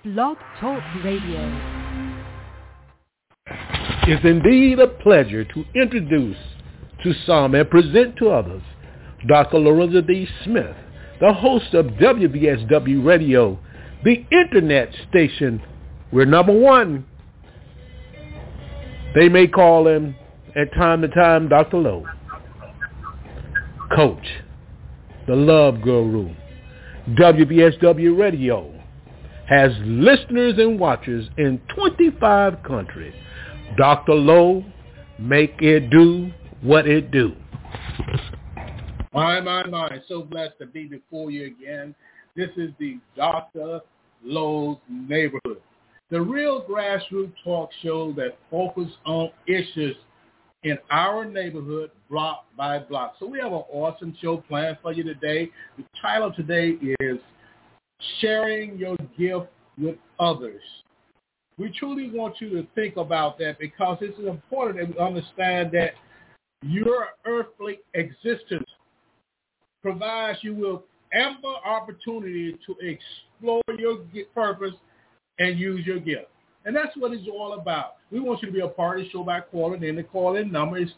Blog Talk Radio. It's indeed a pleasure to introduce to some and present to others Dr. Lorenzo D. Smith, the host of WVSW Radio, the internet station where number one, they may call him at time to time Dr. Lowe, Coach, the Love Guru. WVSW Radio has listeners and watchers in 25 countries. Dr. Lowe, make it do what it do. My. So blessed to be before you again. This is the Dr. Lowe's Neighborhood, the real grassroots talk show that focuses on issues in our neighborhood, block by block. So we have an awesome show planned for you today. The title today is Sharing Your Gift with Others. We truly want you to think about that because it's important that we understand that your earthly existence provides you with ample opportunity to explore your purpose and use your gift. And that's what it's all about. We want you to be a part of the show by calling in. The call-in number is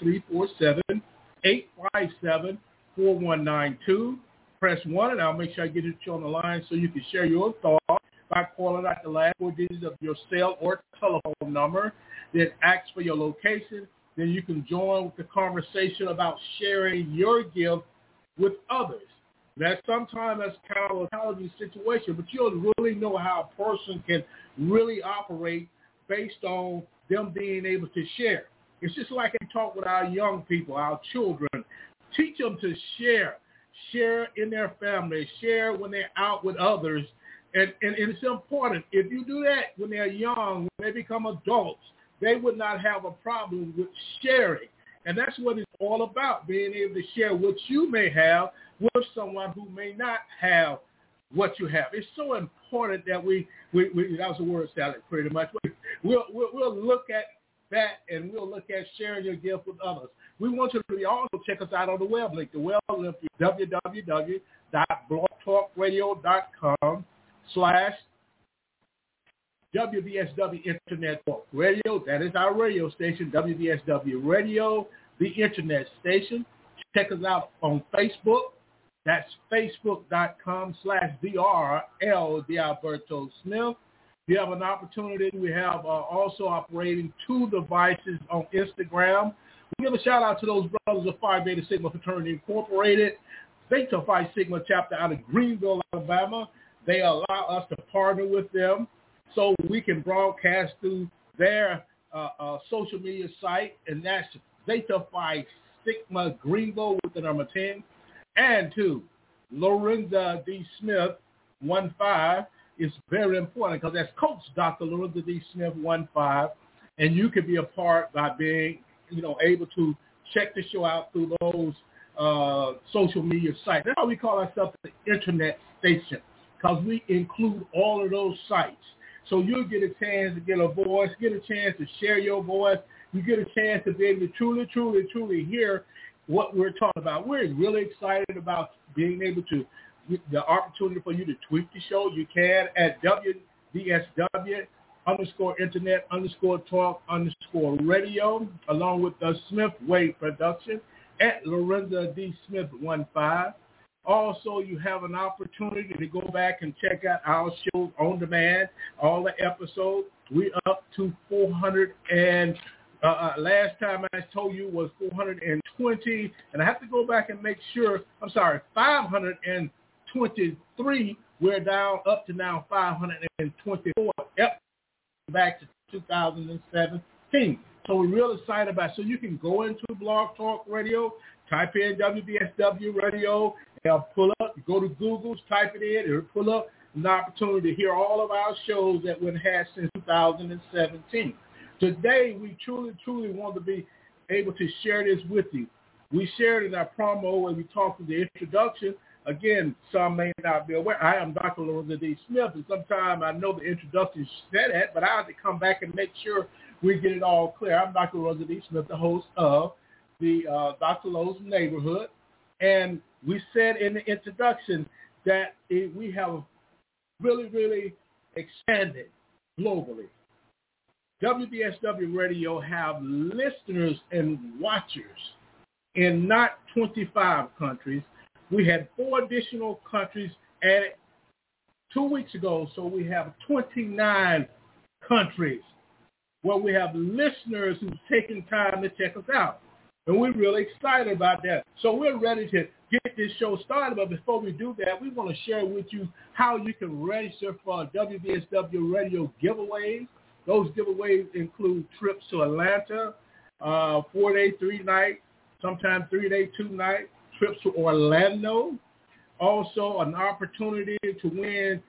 347-857-4192. Press 1, and I'll make sure I get you on the line so you can share your thoughts by calling out the last 4 digits of your cell or telephone number. Then ask for your location. Then you can join with the conversation about sharing your gift with others. That sometimes that's kind of a challenging situation, but you'll really know how a person can really operate based on them being able to share. It's just like I talk with our young people, our children. Teach them to share in their family, share when they're out with others. And it's important. If you do that when they're young, when they become adults, they would not have a problem with sharing. And that's what it's all about, being able to share what you may have with someone who may not have what you have. It's so important that we that was a word salad pretty much. We'll look at that, and we'll look at sharing your gift with others. We want you to also check us out on the web link. The web link is www.blogtalkradio.com/WVSW Internet Talk Radio. That is our radio station, WVSW Radio, the internet station. Check us out on Facebook. That's facebook.com/DRL Alberto Smith. You have an opportunity. We have also operating 2 devices on Instagram. We give a shout out to those brothers of Phi Beta Sigma Fraternity Incorporated, Beta Phi Sigma chapter out of Greenville, Alabama. They allow us to partner with them so we can broadcast through their social media site, and that's Zeta Phi Sigma Greenville with the number 10. And 2, Lorenzo D. Smith 15 is very important because that's Coach Dr. Lorenzo D. Smith 15, and you can be a part by being, able to check the show out through those social media sites. That's why we call ourselves the internet station, because we include all of those sites. So you'll get a chance to get a voice, get a chance to share your voice. You get a chance to be able to truly hear what we're talking about. We're really excited about being able to get the opportunity for you to tweet the show. You can at WVSW_internet_talk_radio, along with the Smith Wade production at Lorenzo D. Smith 15. Also, you have an opportunity to go back and check out our shows on demand, all the episodes. We up to 400 and last time I told you was 420, and I have to go back and make sure, 523. We're down up to now 524, back to 2017. So we're real excited about it. So you can go into Blog Talk Radio, type in WVSW Radio, it'll pull up. You go to Google, type it in, it'll pull up an opportunity to hear all of our shows that we've had since 2017. Today, we truly want to be able to share this with you. We shared in our promo when we talked in the introduction. Again, some may not be aware. I am Dr. Lorenzo D. Smith, and sometimes I know the introduction said that, but I have to come back and make sure we get it all clear. I'm Dr. Lorenzo D. Smith, the host of the Dr. Lowe's Neighborhood, and we said in the introduction that we have really expanding globally. WBSW Radio have listeners and watchers in not 25 countries. We had 4 additional countries added 2 weeks ago, so we have 29 countries where we have listeners who've taken time to check us out. And we're really excited about that. So we're ready to get this show started. But before we do that, we want to share with you how you can register for WBSW Radio giveaways. Those giveaways include trips to Atlanta, 4-day, 3-night, sometimes 3-day, 2-night, trips to Orlando. Also, an opportunity to win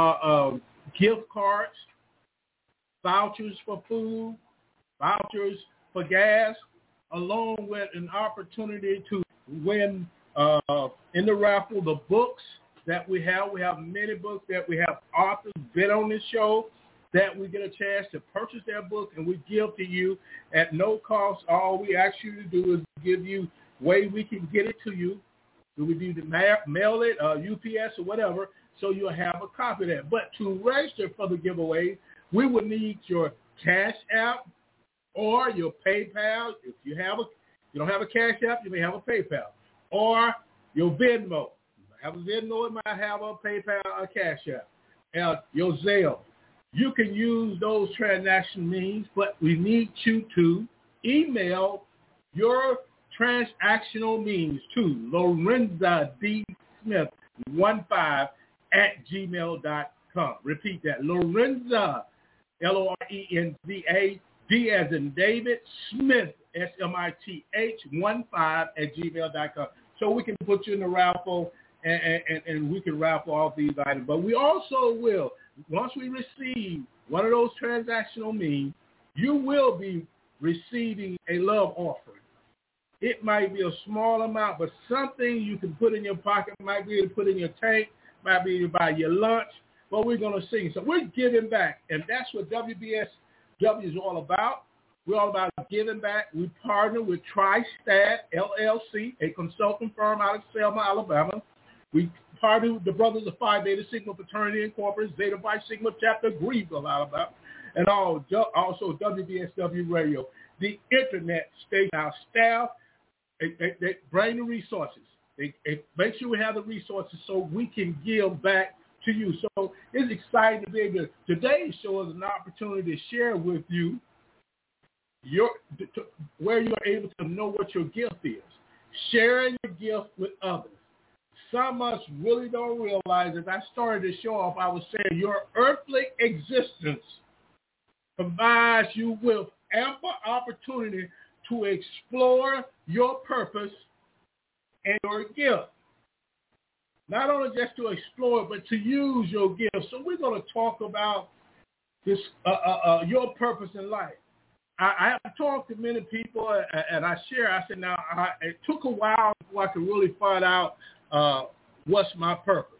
gift cards, vouchers for food, vouchers for gas, along with an opportunity to win in the raffle the books that we have. We have many books that we have authors been on this show that we get a chance to purchase their book, and we give to you at no cost. All we ask you to do is give you way we can get it to you. So we need to mail it, UPS or whatever, so you'll have a copy of that. But to register for the giveaway, we would need your Cash App or your PayPal. If you don't have a Cash App, you may have a PayPal, or your Venmo. Have a Venmo, it might have a PayPal or Cash App. Your Zelle. You can use those transaction means, but we need you to email your transactional means to Lorenza D. Smith 15 @gmail.com. Repeat that. Lorenza, Lorenza, D as in David, Smith, Smith, 15 @gmail.com. So we can put you in the raffle and we can raffle off these items. But we also will, once we receive one of those transactional means, you will be receiving a love offering. It might be a small amount, but something you can put in your pocket, might be to put in your tank, might be to buy your lunch, but we're going to sing. So we're giving back, and that's what WBSW is all about. We're all about giving back. We partner with TriStat, LLC, a consulting firm out of Selma, Alabama. We partner with the Brothers of Phi Beta Sigma Fraternity Incorporated, Zeta Phi Sigma Chapter, Greenville, Alabama, and also WBSW Radio, the Internet station. Our staff, they bring the resources. They make sure we have the resources so we can give back to you. So it's exciting to be able to, today's show is an opportunity to share with you where you're able to know what your gift is. Sharing your gift with others. Some of us really don't realize, as I started to show off, I was saying your earthly existence provides you with ample opportunity to explore your purpose and your gift. Not only just to explore, but to use your gift. So we're going to talk about this, your purpose in life. I have talked to many people, and I said, now, it took a while before I could really find out what's my purpose.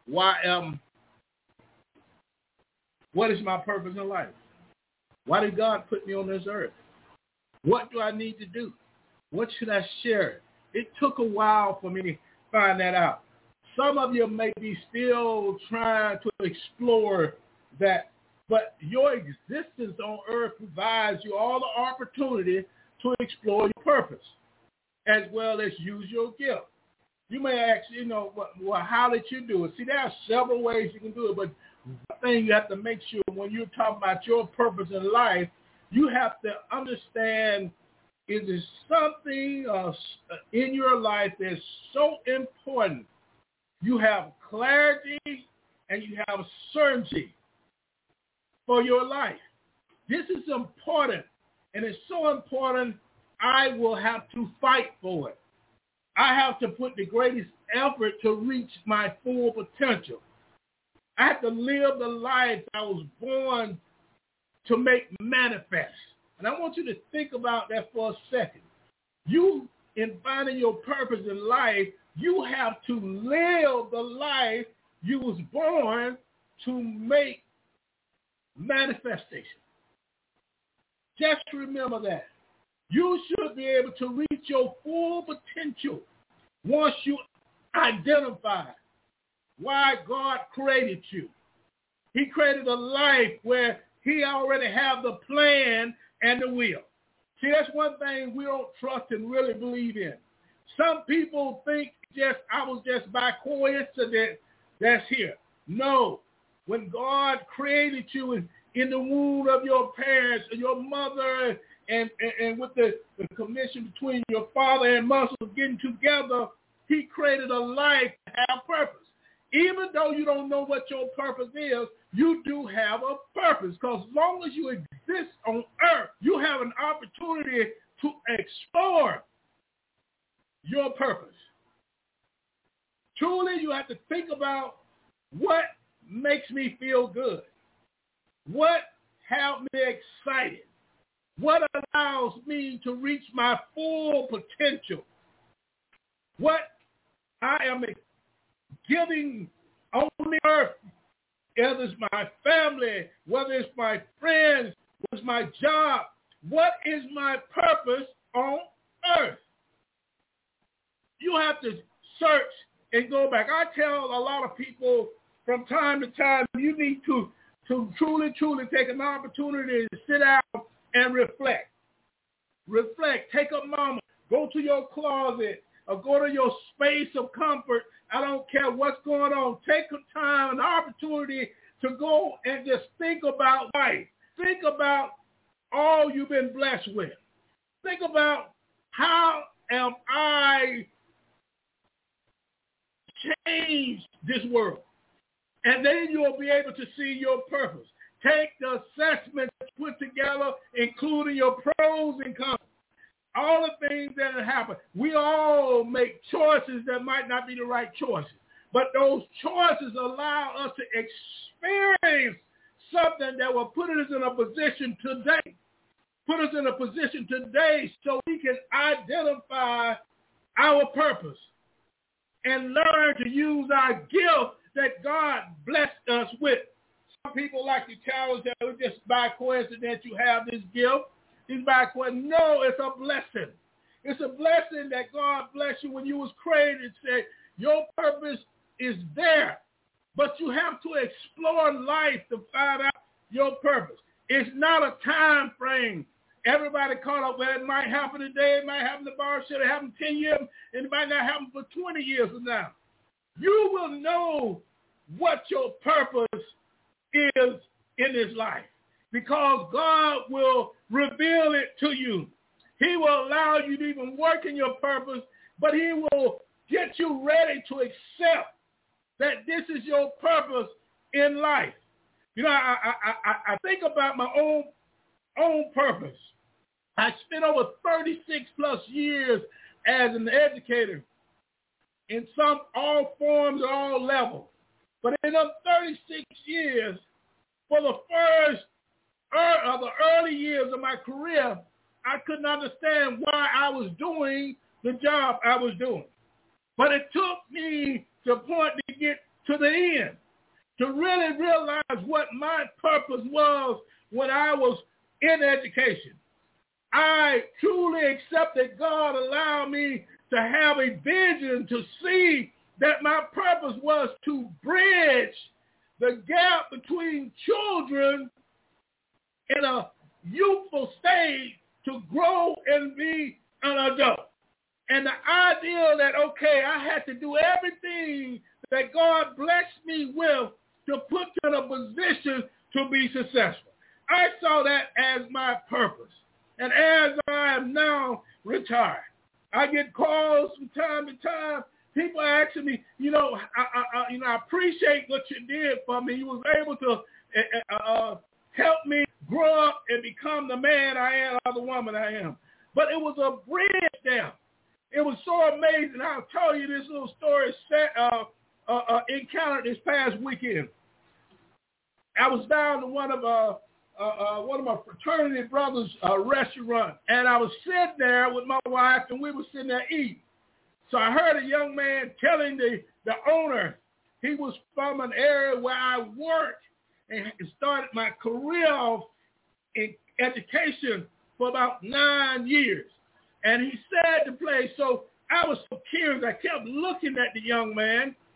What is my purpose in life? Why did God put me on this earth? What do I need to do? What should I share? It took a while for me to find that out. Some of you may be still trying to explore that, but your existence on earth provides you all the opportunity to explore your purpose as well as use your gift. You may ask, well, how did you do it? See, there are several ways you can do it, but one thing you have to make sure when you're talking about your purpose in life, you have to understand, is there something in your life that's so important? You have clarity and you have certainty for your life. This is important, and it's so important I will have to fight for it. I have to put the greatest effort to reach my full potential. I have to live the life I was born to make manifest. And I want you to think about that for a second. You, in finding your purpose in life, you have to live the life you was born to make manifestation. Just remember that. You should be able to reach your full potential once you identify why God created you. He created a life where he already have the plan and the will. See, that's one thing we don't trust and really believe in. Some people think I was just by coincidence that's here. No. When God created you in the womb of your parents, your mother, and with the commission between your father and mother getting together, he created a life to have purpose. Even though you don't know what your purpose is, you do have a purpose, because as long as you exist on earth, you have an opportunity to explore your purpose. Truly, you have to think about what makes me feel good, what has me excited, what allows me to reach my full potential, what I am giving on the earth, whether it's my family, whether it's my friends, whether it's my job, what is my purpose on earth? You have to search and go back. I tell a lot of people from time to time, you need to truly take an opportunity to sit down and reflect. Reflect. Take a moment. Go to your closet or go to your space of comfort. I don't care what's going on. Take a time, an opportunity to go and just think about life. Think about all you've been blessed with. Think about how am I changed this world. And then you'll be able to see your purpose. Take the assessment put together, including your pros and cons. All the things that have happened. We all make choices that might not be the right choices. But those choices allow us to experience something that will put us in a position today. Put us in a position today so we can identify our purpose and learn to use our gift that God blessed us with. Some people like to challenge that it's just by coincidence you have this gift. It's by coincidence. No, it's a blessing. It's a blessing that God blessed you when you was created. Said your purpose is there, but you have to explore life to find out your purpose. It's not a time frame. Everybody caught up. Well, it might happen today. It might happen tomorrow. Should it happen 10 years? And it might not happen for 20 years from now. You will know what your purpose is in this life because God will reveal it to you. He will allow you to even work in your purpose, but he will get you ready to accept that this is your purpose in life. You know, I think about my own purpose. I spent over 36 plus years as an educator in all forms, all levels. But in those 36 years, for the the early years of my career, I couldn't understand why I was doing the job I was doing. But it took me to a point to get to the end, to really realize what my purpose was when I was in education. I truly accepted God allowed me to have a vision to see that my purpose was to bridge the gap between children in a youthful stage to grow and be an adult. And the idea that, okay, I had to do everything that God blessed me with to put you in a position to be successful. I saw that as my purpose. And as I am now retired, I get calls from time to time. People asking me, I appreciate what you did for me. You was able to help me grow up and become the man I am or the woman I am. But it was a bridge there. It was so amazing. I'll tell you this little story encountered this past weekend. I was down to one of my fraternity brothers' restaurant, and I was sitting there with my wife, and we were sitting there eating. So I heard a young man telling the owner he was from an area where I worked and started my career off in education for about 9 years. And he said the place, so I was so curious. I kept looking at the young man,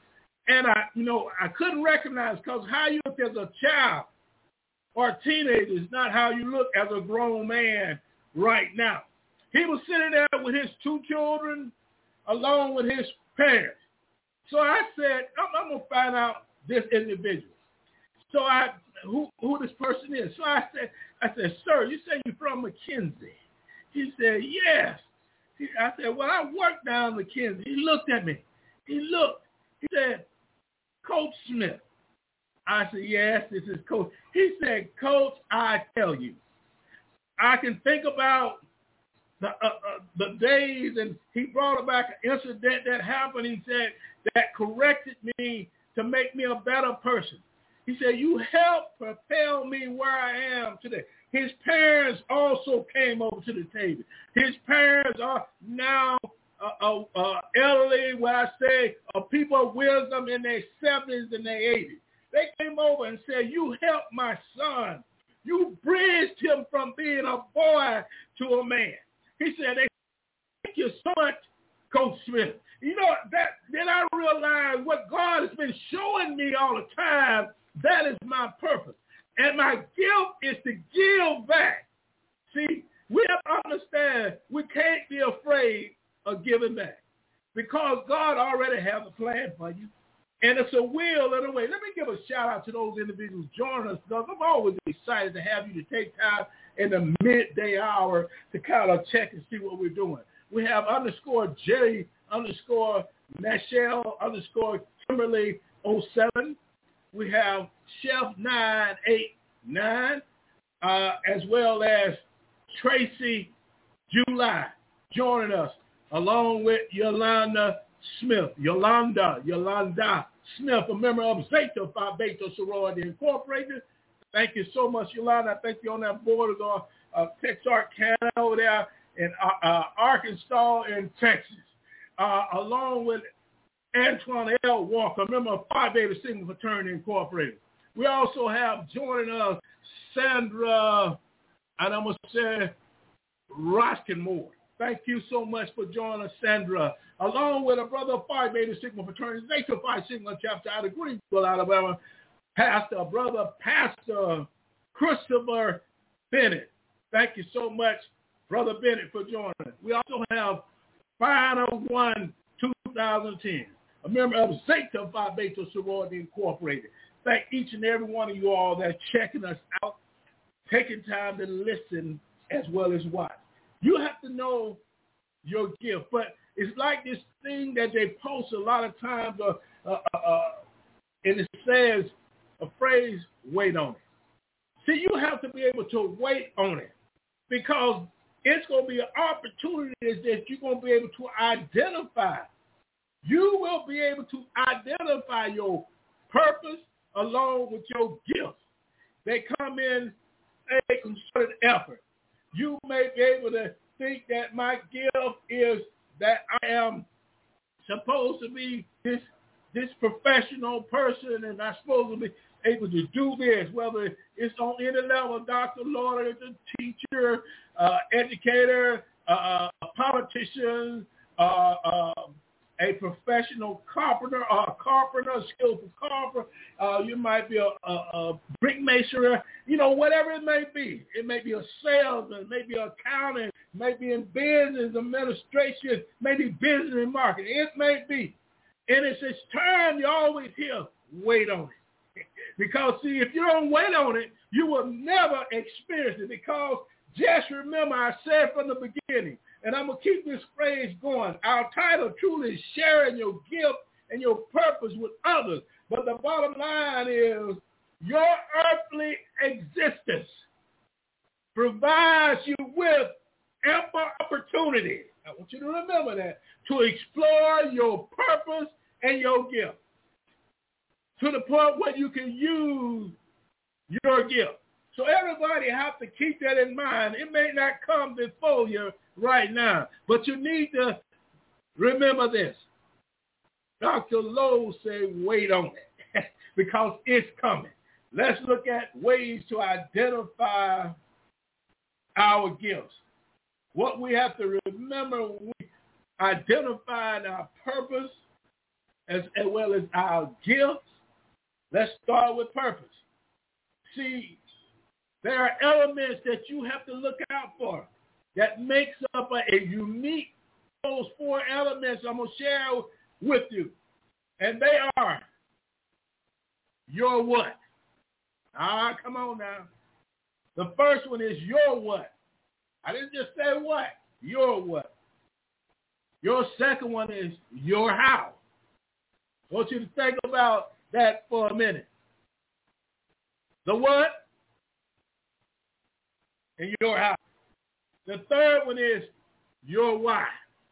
And I couldn't recognize because how you look as a child or a teenager is not how you look as a grown man right now. He was sitting there with his 2 children along with his parents. So I said, I'm going to find out this individual. So who this person is. So I said, sir, you say you're from McKinsey. He said, yes. I said, well, I work down McKinsey. He looked at me. He said, Coach Smith. I said, yes, this is Coach. He said, Coach, I tell you, I can think about the days, and he brought back an incident that happened, he said, that corrected me to make me a better person. He said, you helped propel me where I am today. His parents also came over to the table. His parents are now elderly, what I say, people of wisdom in their 70s and their 80s. They came over and said, you helped my son. You bridged him from being a boy to a man. He said, thank you so much, Coach Smith. You know, then I realized what God has been showing me all the time, that is my purpose. And my gift is to give back. See, we have to understand we can't be afraid of giving back because God already has a plan for you. And it's a will and a way. Let me give a shout out to those individuals joining us because I'm always excited to have you to take time in the midday hour to kind of check and see what we're doing. We have _Jerry _Michelle Kimberly 07. We have Chef 989 as well as Tracy July joining us along with Yolanda Smith, Yolanda Smith, a member of Zeta Phi Beta Sorority Incorporated. Thank you so much, Yolanda. I think you're on that board of Texarkana over there in Arkansas and Texas, along with Antoine L. Walker, a member of Phi Beta Sigma Fraternity Incorporated. We also have joining us Sandra, and I'm going to say Roskenmore. Thank you so much for joining us, Sandra, along with a brother of Phi Beta Sigma Fraternity, Zeta Phi Sigma chapter out of Greenville, Alabama, Pastor Christopher Bennett. Thank you so much, Brother Bennett, for joining us. We also have Final One 2010, a member of Zeta Phi Beta Sorority Incorporated. Thank each and every one of you all that's checking us out, taking time to listen as well as watch. You have to know your gift, but it's like this thing that they post a lot of times, and it says a phrase, wait on it. See, you have to be able to wait on it because it's going to be an opportunity that you're going to be able to identify. You will be able to identify your purpose along with your gifts. They come in a concerted effort. You may be able to think that my gift is that I am supposed to be this professional person and I'm supposed to be able to do this, whether it's on any level, doctor, lawyer, teacher, educator, politician, a professional carpenter, a skillful carpenter. You might be a brick mason, whatever it may be. It may be a salesman, it may be an accountant, it may be in business administration, maybe business and marketing. It may be. And it's this term you always hear, wait on it. Because, see, if you don't wait on it, you will never experience it. Because just remember, I said from the beginning, and I'm going to keep this phrase going. Our title truly is sharing your gift and your purpose with others. But the bottom line is your earthly existence provides you with ample opportunity. I want you to remember that, to explore your purpose and your gift to the point where you can use your gift. So everybody has to keep that in mind. It may not come before you right now, but you need to remember this. Dr. Lowe said, wait on it because it's coming. Let's look at ways to identify our gifts. What we have to remember when we identify our purpose as well as our gifts. Let's start with purpose. See, there are elements that you have to look out for that makes up a unique, those 4 elements I'm going to share with you. And they are your what? Come on now. The first one is your what. I didn't just say what. Your what. Your second one is your how. I want you to think about that for a minute. The what and your how. The third one is your why.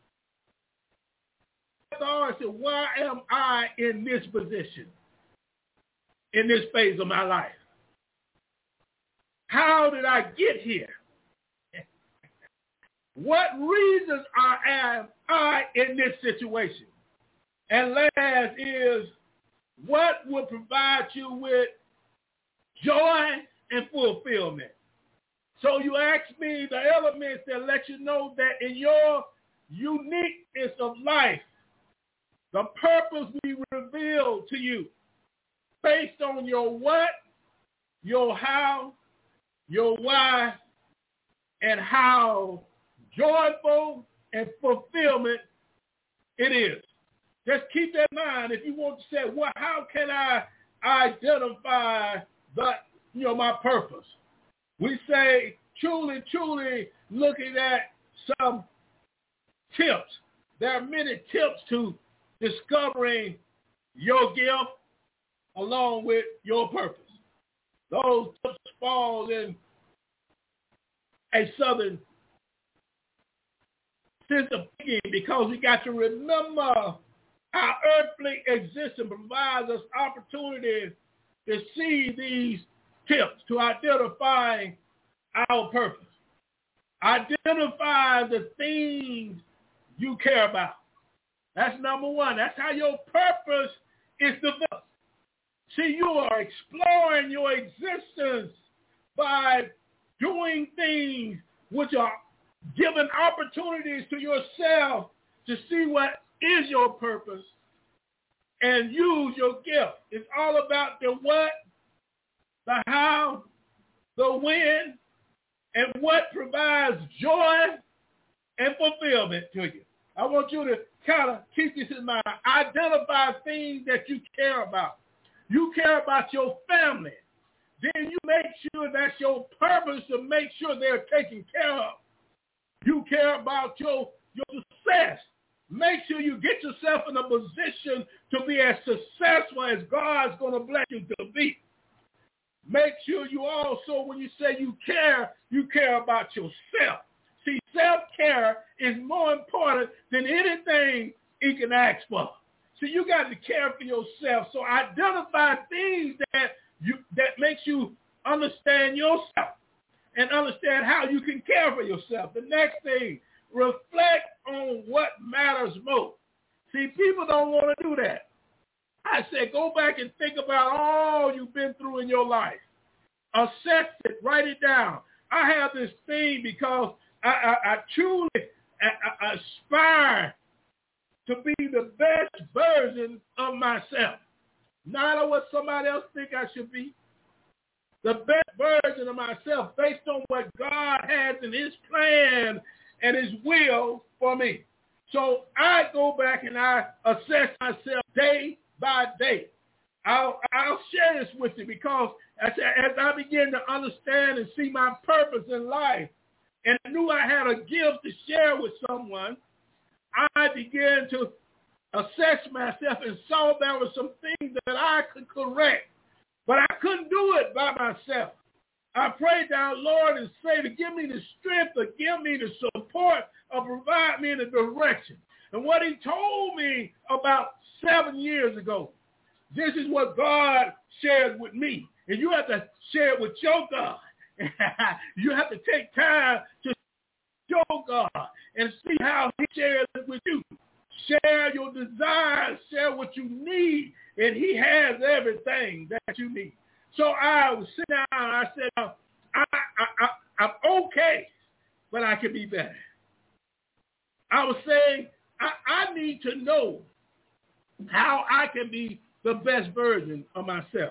I said, why am I in this position, in this phase of my life? How did I get here? What reasons am I in this situation? And last is, what will provide you with joy and fulfillment? So you ask me the elements that let you know that in your uniqueness of life, the purpose we reveal to you based on your what, your how, your why, and how joyful and fulfillment it is. Just keep that in mind. If you want to say, well, how can I identify my purpose? We say, truly looking at some tips. There are many tips to discovering your gift along with your purpose. Those tips fall in a southern sense of thinking because we got to remember our earthly existence provides us opportunities to see these tips, to identify our purpose. Identify the things you care about. That's number one. That's how your purpose is developed. See, you are exploring your existence by doing things which are giving opportunities to yourself to see what is your purpose and use your gift. It's all about the what, the how, the when, and what provides joy and fulfillment to you. I want you to kind of keep this in mind. Identify things that you care about. You care about your family. Then you make sure that's your purpose to make sure they're taken care of. You care about your success. Make sure you get yourself in a position to be as successful as God's going to bless you to be. Make sure you also, when you say you care about yourself. See, self-care is more important than anything you can ask for. So you got to care for yourself. So identify things that makes you understand yourself and understand how you can care for yourself. The next thing, reflect on what matters most. See, people don't want to do that. I said, go back and think about all you've been through in your life. Assess it. Write it down. I have this thing because I truly aspire to be the best version of myself. Not what somebody else think I should be. The best version of myself based on what God has in his plan and his will for me. So I go back and I assess myself day by day. I'll share this with you because as I begin to understand and see my purpose in life and I knew I had a gift to share with someone, I began to assess myself and saw there were some things that I could correct, but I couldn't do it by myself. I prayed to our Lord and say to give me the strength, to give me the support, or provide me in a direction. And what he told me about 7 years ago, this is what God shared with me. And you have to share it with your God. You have to take time to show God and see how he shares it with you. Share your desires, share what you need, and he has everything that you need. So I was sitting down and I said, I'm okay, but I can be better. I was saying, I need to know how I can be the best version of myself.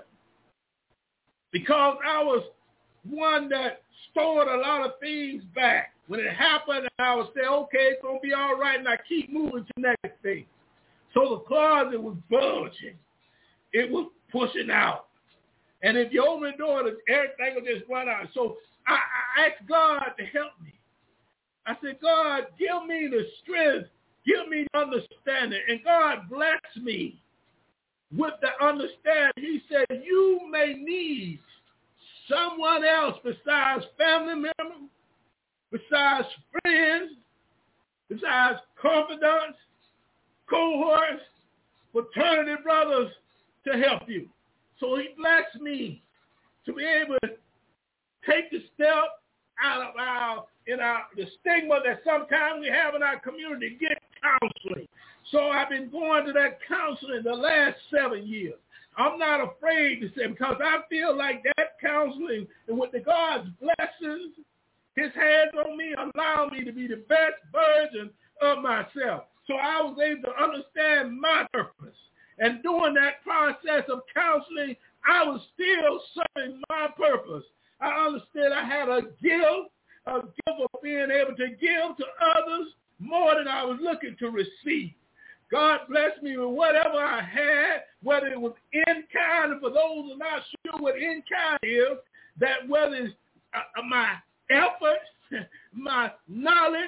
Because I was one that stored a lot of things back. When it happened, I would say, okay, it's going to be all right, and I keep moving to the next thing. So the closet was bulging. It was pushing out. And if you open the door, everything will just run out. So I asked God to help me. I said, God, give me the strength. Give me the understanding. And God blessed me with the understanding. He said, you may need someone else besides family members, besides friends, besides confidants, cohorts, fraternity brothers to help you. So he blessed me to be able to take the step out of the stigma that sometimes we have in our community, get counseling. So I've been going to that counseling the last 7 years. I'm not afraid to say, because I feel like that counseling and with the God's blessings, his hands on me allow me to be the best version of myself. So I was able to understand my purpose. And during that process of counseling, I was still serving my purpose. I understood I had a gift of being able to give to others more than I was looking to receive. God blessed me with whatever I had, whether it was in kind, and for those who are not sure what in kind is, that whether it's my efforts, my knowledge,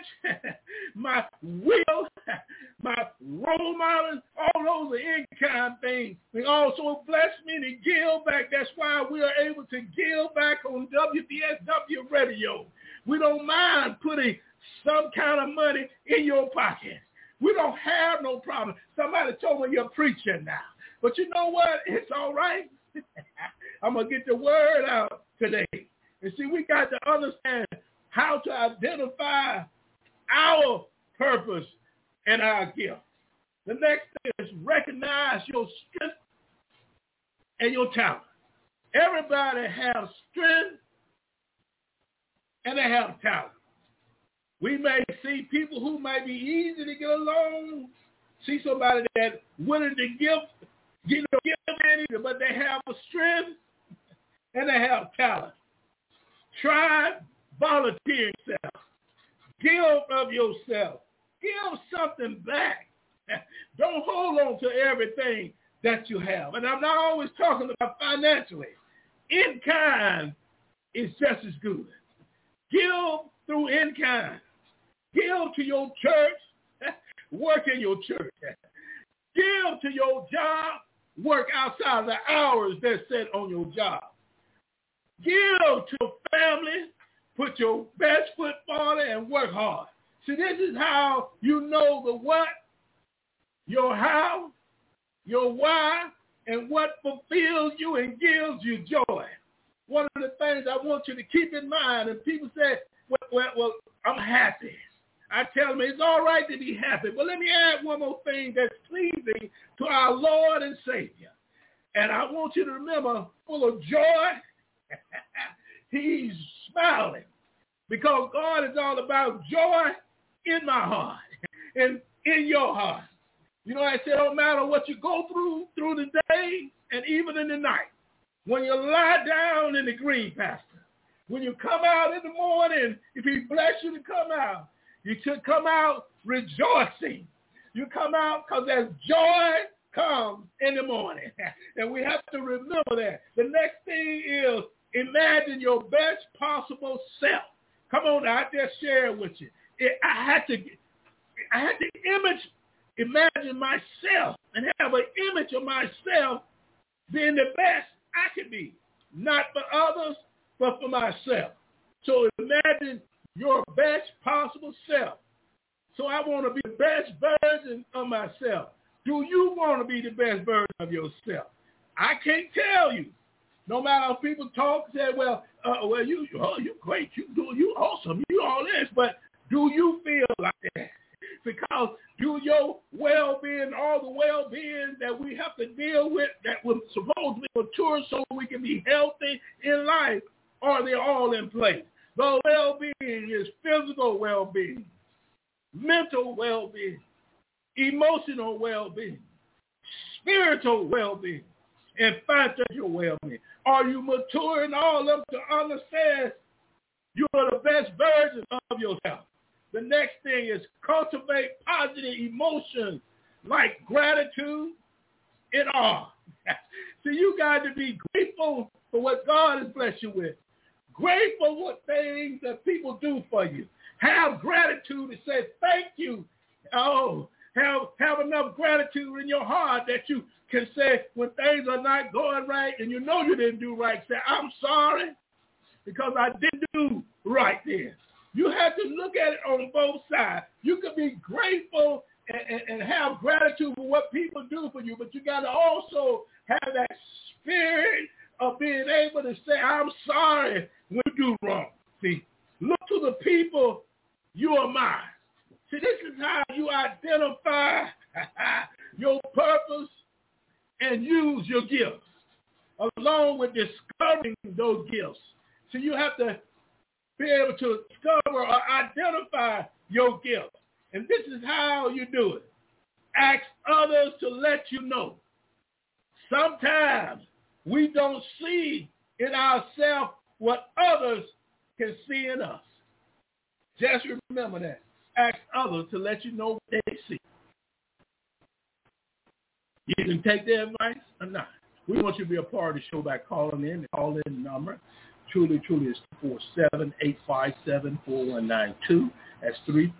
my will, my role models, all those are in-kind things. They also blessed me to give back. That's why we are able to give back on WBSW Radio. We don't mind putting some kind of money in your pocket. We don't have no problem. Somebody told me you're preaching now. But you know what? It's all right. I'm going to get the word out today. And see, we got to understand how to identify our purpose and our gift. The next thing is recognize your strength and your talent. Everybody has strength and they have talent. We may see people who might be easy to get along, see somebody that's willing to give anything, but they have a strength and they have talent. Try volunteer yourself. Give of yourself. Give something back. Don't hold on to everything that you have. And I'm not always talking about financially. In kind is just as good. Give through in kind. Give to your church. Work in your church. Give to your job. Work outside of the hours that's set on your job. Give to family. Put your best foot forward and work hard. See, this is how you know the what, your how, your why, and what fulfills you and gives you joy. One of the things I want you to keep in mind, and people say, well, I'm happy. I tell them it's all right to be happy, but let me add one more thing that's pleasing to our Lord and Savior. And I want you to remember, full of joy, he's smiling, because God is all about joy in my heart and in your heart. You know, I said, no matter what you go through the day and even in the night, when you lie down in the green pasture, when you come out in the morning, if he bless you to come out, you should come out rejoicing. You come out because as joy comes in the morning. And we have to remember that. The next thing is imagine your best possible self. Come on, I just share it with you. I had to imagine myself and have an image of myself being the best I could be, not for others, but for myself. So imagine your best possible self. So I want to be the best version of myself. Do you want to be the best version of yourself? I can't tell you. No matter how people talk, say, you great, you awesome, you all this, but do you feel like that? Because do your well-being, all the well-being that we have to deal with, that we're supposed to be mature so we can be healthy in life, are they all in place? The well-being is physical well-being, mental well-being, emotional well-being, spiritual well-being and financial well-being? Are you maturing all up to understand you are the best version of yourself? The next thing is cultivate positive emotions like gratitude and awe. So you got to be grateful for what God has blessed you with. Grateful for things that people do for you. Have gratitude to say thank you. Oh, have enough gratitude in your heart that you can say when things are not going right and you know you didn't do right, say, I'm sorry because I didn't do right then. You have to look at it on both sides. You can be grateful and have gratitude for what people do for you, but you got to also have that spirit of being able to say, I'm sorry when you do wrong. See, look to the people you are mine. See, this is how you identify your purpose and use your gifts, along with discovering those gifts. So you have to be able to discover or identify your gifts. And this is how you do it. Ask others to let you know. Sometimes we don't see in ourselves what others can see in us. Just remember that. Ask others to let you know what they see. You can take their advice or not. We want you to be a part of the show by calling in. The call-in number truly is 247-857-4192. That's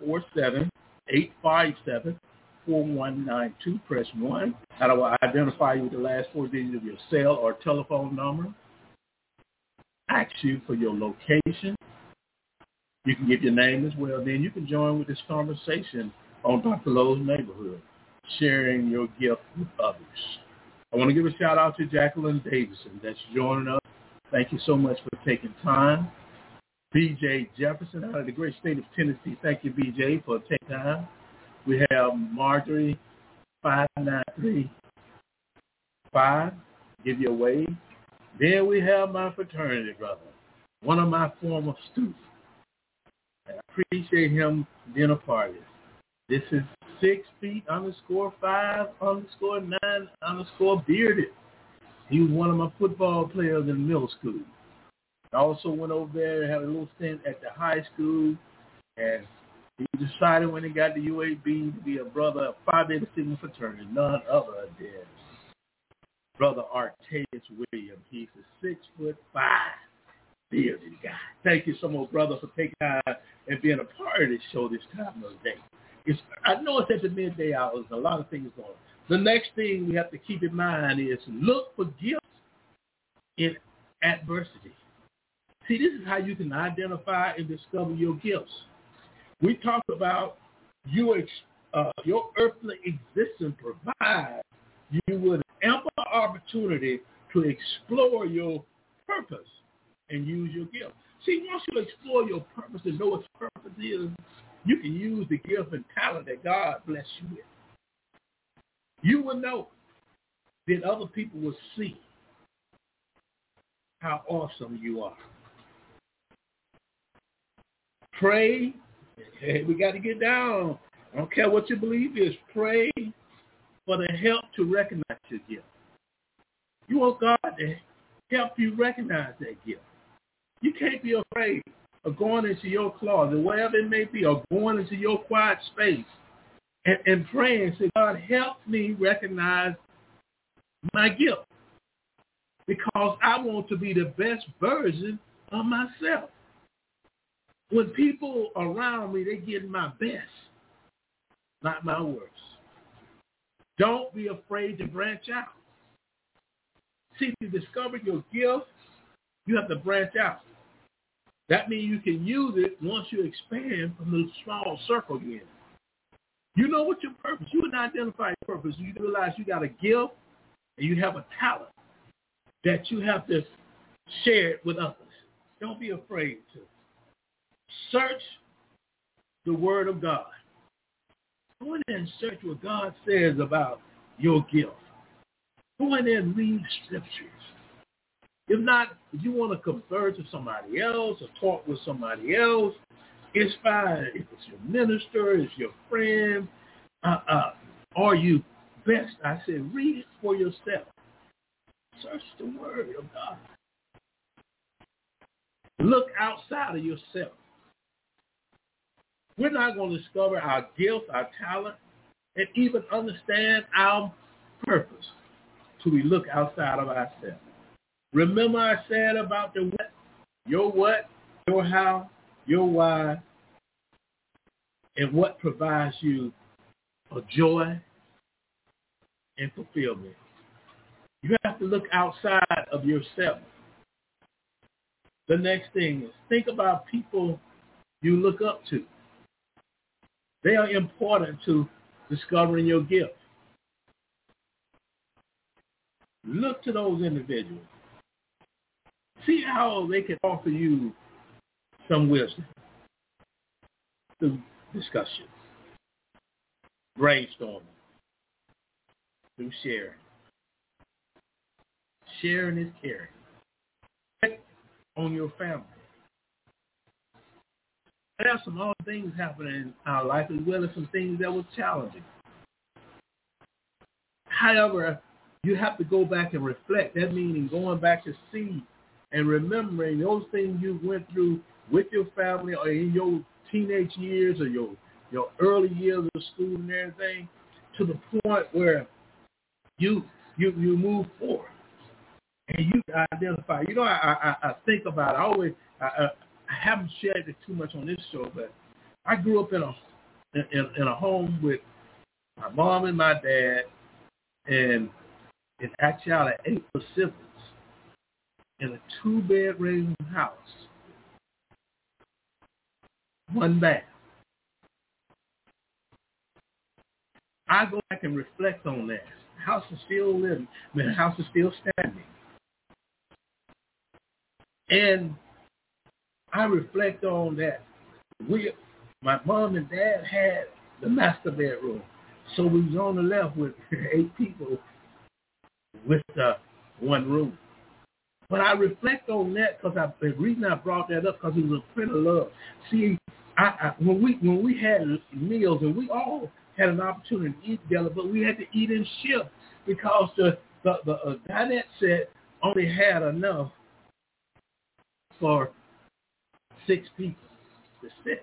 347-857-4192. Press 1. That will identify you with the last 4 digits of your cell or telephone number. Ask you for your location. You can give your name as well. Then you can join with this conversation on Dr. Lowe's Neighborhood, sharing your gift with others. I want to give a shout out to Jacqueline Davidson that's joining us. Thank you so much for taking time. BJ Jefferson out of the great state of Tennessee. Thank you, BJ, for taking time. We have Marjorie 5935. Give you a wave. Then we have my fraternity brother, one of my former students. I appreciate him being a part of this. This is 6'5"_5"9"bearded. He was one of my football players in middle school. I also went over there and had a little stint at the high school, and he decided when he got to UAB to be a brother of Phi Beta Sigma fraternity, none other than Brother Artavius Williams. He's a 6'5" bearded guy. Thank you so much, brother, for taking time and being a part of this show this time of the day. I know it's at the midday hours. A lot of things going on. The next thing we have to keep in mind is look for gifts in adversity. See, this is how you can identify and discover your gifts. We talked about your earthly existence provides you with ample opportunity to explore your purpose and use your gift. See, once you explore your purpose and know what your purpose is, you can use the gift and talent that God bless you with. You will know that other people will see how awesome you are. Pray. Hey, we got to get down. I don't care what your belief is. Pray for the help to recognize your gift. You want God to help you recognize that gift. You can't be afraid of going into your closet, wherever it may be, or going into your quiet space and praying, say, God, help me recognize my gift because I want to be the best version of myself. When people around me, they get my best, not my worst. Don't be afraid to branch out. See, to discover your gift, you have to branch out. That means you can use it once you expand from the small circle again. You know what your purpose. You can identify your purpose. You realize you got a gift and you have a talent that you have to share it with others. Don't be afraid to. Search the Word of God. Go in there and search what God says about your gift. Go in there and read scriptures. If not, if you want to convert to somebody else or talk with somebody else, it's fine. If it's your minister, it's your friend, or you best, I said, read it for yourself. Search the word of God. Look outside of yourself. We're not going to discover our gift, our talent, and even understand our purpose till we look outside of ourselves. Remember I said about the what, your how, your why, and what provides you a joy and fulfillment. You have to look outside of yourself. The next thing is think about people you look up to. They are important to discovering your gift. Look to those individuals. See how they can offer you some wisdom through discussion, brainstorming, through sharing. Sharing is caring. Check on your family. There are some other things happening in our life as well as some things that were challenging. However, you have to go back and reflect. That meaning going back to see and remembering those things you went through with your family or in your teenage years or your early years of school and everything to the point where you move forward and you identify. You know, I think about it. I haven't shared it too much on this show, but I grew up in a home with my mom and my dad, and in actuality 8 siblings in a 2-bedroom house, 1 bath. I go back and reflect on that. The house is still living. The house is still standing. And I reflect on that. My mom and dad had the master bedroom. So we was on the left with 8 people with 1 room. But I reflect on that because the reason I brought that up because it was a print of love. See, when we had meals and we all had an opportunity to eat together, but we had to eat in shifts because the dinette set only had enough for 6 people to sit.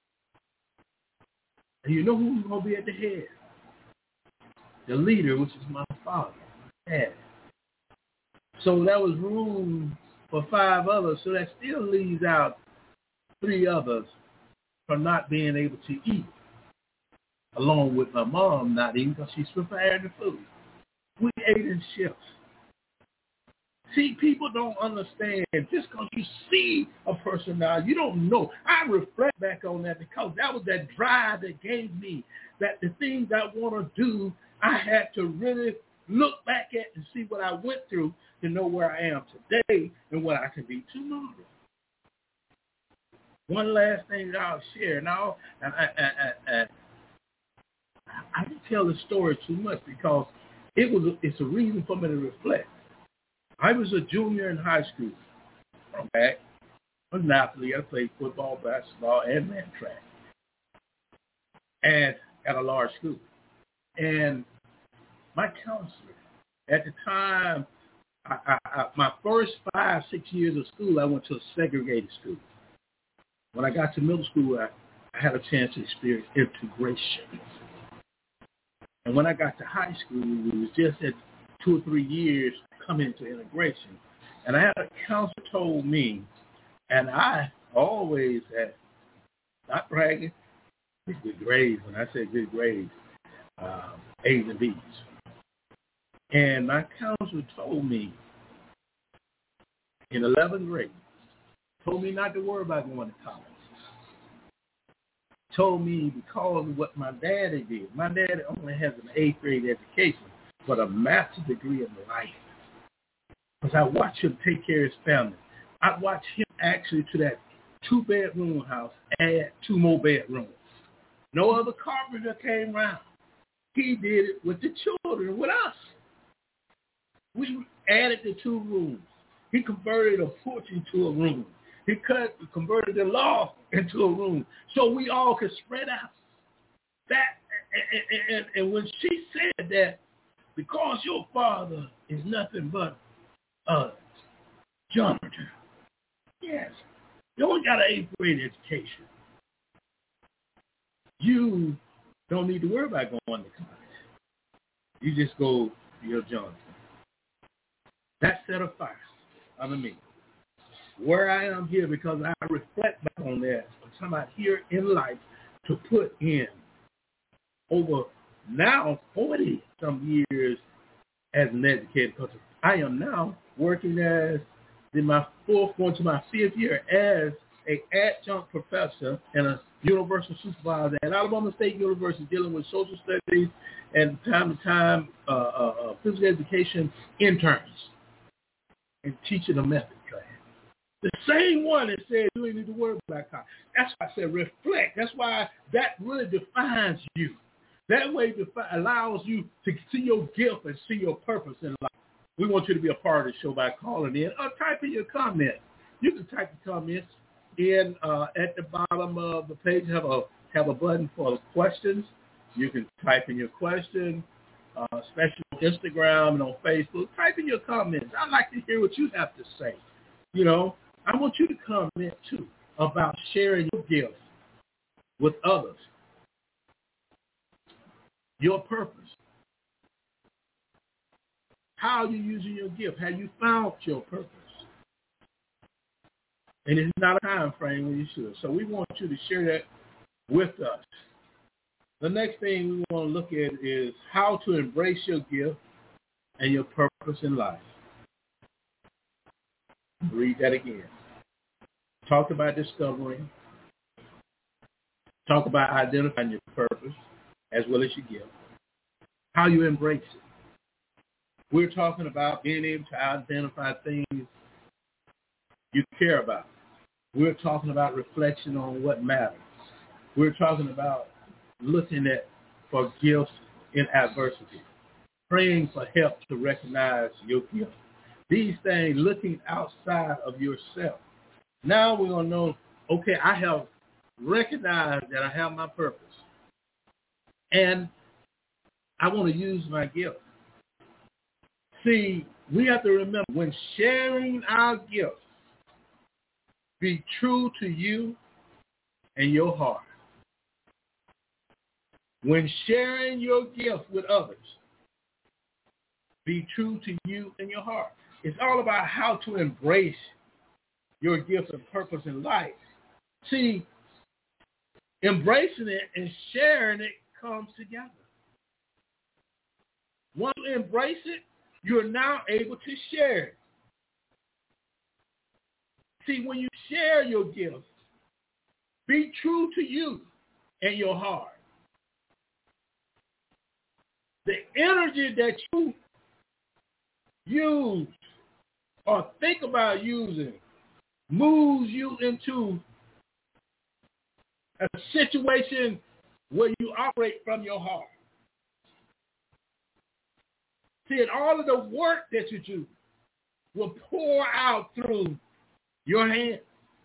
And you know who's going to be at the head? The leader, which is my father, dad. So there was room for 5 others, so that still leaves out 3 others from not being able to eat, along with my mom not eating because she's preparing the food. We ate in shifts. See, people don't understand. Just because you see a person now, you don't know. I reflect back on that because that was that drive that gave me that the things I want to do, I had to really look back at and see what I went through to know where I am today and what I can be tomorrow. One last thing that I'll share. Now, I didn't tell the story too much because it's a reason for me to reflect. I was a junior in high school. I'm back. I was an athlete. I played football, basketball, and ran track. And at a large school. And my counselor, at the time, my first 5-6 years of school, I went to a segregated school. When I got to middle school, I had a chance to experience integration. And when I got to high school, it was just at 2 or 3 years come into integration. And I had a counselor told me, and I always had, not bragging, good grades. When I say good grades, A's and B's. And my counselor told me in 11th grade, told me not to worry about going to college. Told me because of what my daddy did. My daddy only has an 8th grade education, but a master's degree in life. Because I watched him take care of his family. I watched him actually to that 2-bedroom house add 2 more bedrooms. No other carpenter came around. He did it with the children, with us. We added the 2 rooms. He converted a porch into a room. He converted the loft into a room so we all could spread out. That and when she said that, because your father is nothing but a janitor. Yes. You only got an 8th grade education. You don't need to worry about going to college. You just go to your janitor. That set of fire under me. Where I am here, because I reflect back on that, I'm talking about here in life to put in over now 40 some years as an educator, because I am now working as in my going to my 5th year as an adjunct professor and a universal supervisor at Alabama State University, dealing with social studies and time to time physical education interns and teaching a method class. The same one that said you ain't need to worry about college. That's why I said reflect. That's why that really defines you. That way allows you to see your gift and see your purpose in life. We want you to be a part of the show by calling in or typing your comment. You can type your comments in at the bottom of the page. Have a button for the questions. You can type in your question, especially on Instagram and on Facebook. Type in your comments. I'd like to hear what you have to say. You know, I want you to comment too about sharing your gifts with others. Your purpose. How are you using your gift? Have you found your purpose? And it's not a time frame when you should. So we want you to share that with us. The next thing we want to look at is how to embrace your gift and your purpose in life. Read that again. Talk about discovering. Talk about identifying your purpose as well as your gift. How you embrace it. We're talking about being able to identify things you care about. We're talking about reflection on what matters. We're talking about looking for gifts in adversity, praying for help to recognize your gift. These things, looking outside of yourself. Now we're going to know, okay, I have recognized that I have my purpose, and I want to use my gift. See, we have to remember, when sharing our gifts, be true to you and your heart. When sharing your gift with others, be true to you and your heart. It's all about how to embrace your gift and purpose in life. See, embracing it and sharing it comes together. Once you embrace it, you're now able to share it. See, when you share your gifts, be true to you and your heart. The energy that you use or think about using moves you into a situation where you operate from your heart. See, and all of the work that you do will pour out through your hands.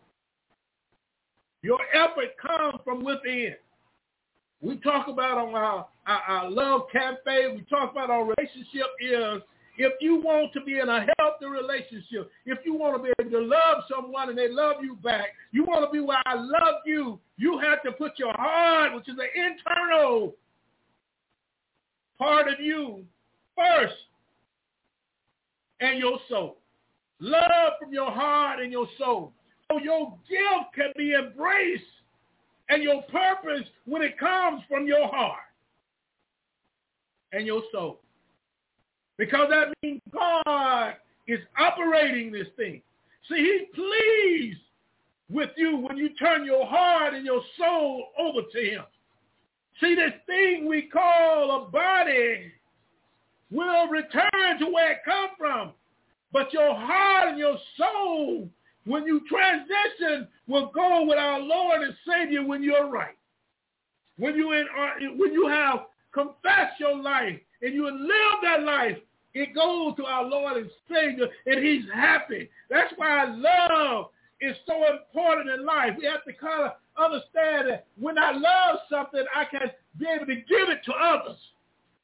Your effort comes from within. We talk about on our Love Cafe, we talk about our relationship is, if you want to be in a healthy relationship, if you want to be able to love someone and they love you back, you want to be where I love you, you have to put your heart, which is the internal part of you, first, and your soul. Love from your heart and your soul. So your gift can be embraced and your purpose when it comes from your heart and your soul. Because that means God is operating this thing. See, he's pleased with you when you turn your heart and your soul over to him. See, this thing we call a body will return to where it come from. But your heart and your soul, when you transition, will go with our Lord and Savior when you're right. When you have confessed your life and you live that life, it goes to our Lord and Savior, and he's happy. That's why love is so important in life. We have to kind of understand that when I love something, I can be able to give it to others.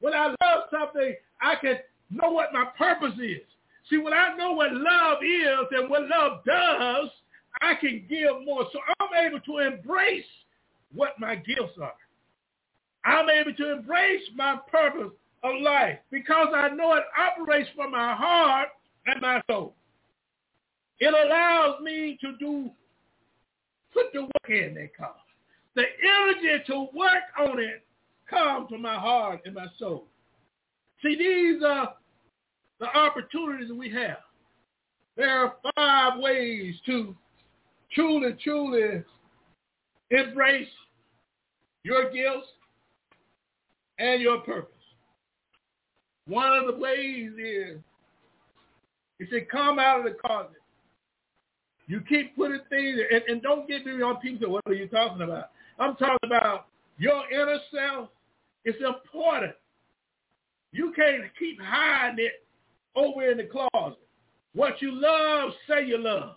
When I love something, I can know what my purpose is. See, when I know what love is and what love does, I can give more. So I'm able to embrace what my gifts are. I'm able to embrace my purpose of life because I know it operates from my heart and my soul. It allows me to put the work in that cause. The energy to work on it comes from my heart and my soul. See, these are the opportunities that we have. There are 5 ways to truly, truly embrace your gifts and your purpose. One of the ways is, it said, come out of the closet. You keep putting things, and don't get me wrong, people say, what are you talking about? I'm talking about your inner self. It's important. You can't keep hiding it over in the closet. What you love, say you love.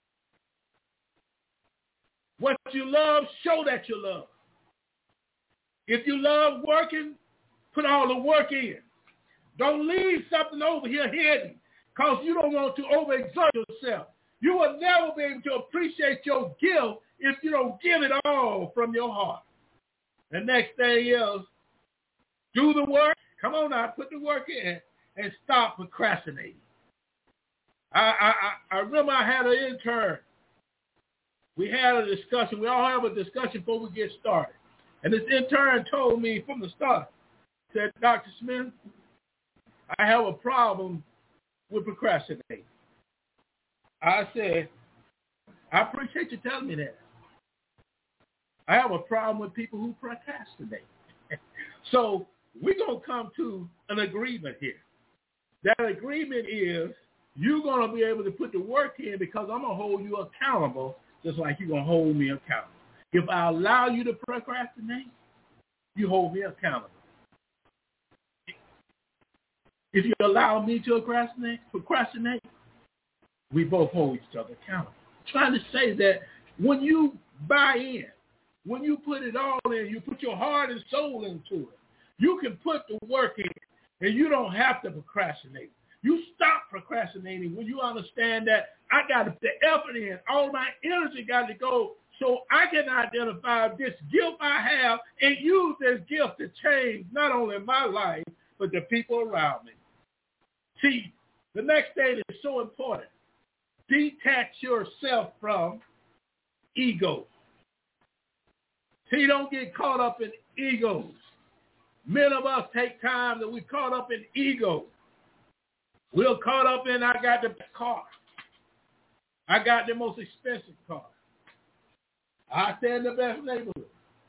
What you love, show that you love. If you love working, put all the work in. Don't leave something over here hidden because you don't want to overexert yourself. You will never be able to appreciate your gift if you don't give it all from your heart. The next thing is, do the work. Come on now, put the work in and stop procrastinating. I remember I had an intern. We had a discussion. We all have a discussion before we get started. And this intern told me from the start, said, Dr. Smith, I have a problem with procrastinating. I said, I appreciate you telling me that. I have a problem with people who procrastinate. So we're going to come to an agreement here. That agreement is you're going to be able to put the work in because I'm going to hold you accountable just like you're going to hold me accountable. If I allow you to procrastinate, you hold me accountable. If you allow me to procrastinate, we both hold each other accountable. I'm trying to say that when you buy in, when you put it all in, you put your heart and soul into it, you can put the work in, and you don't have to procrastinate. You stop procrastinating when you understand that I got to put the effort in. All my energy got to go so I can identify this gift I have and use this gift to change not only my life, but the people around me. See, the next thing is so important. Detach yourself from ego. See, don't get caught up in egos. Many of us take time that we're caught up in ego. We're caught up in, I got the best car. I got the most expensive car. I stay in the best neighborhood.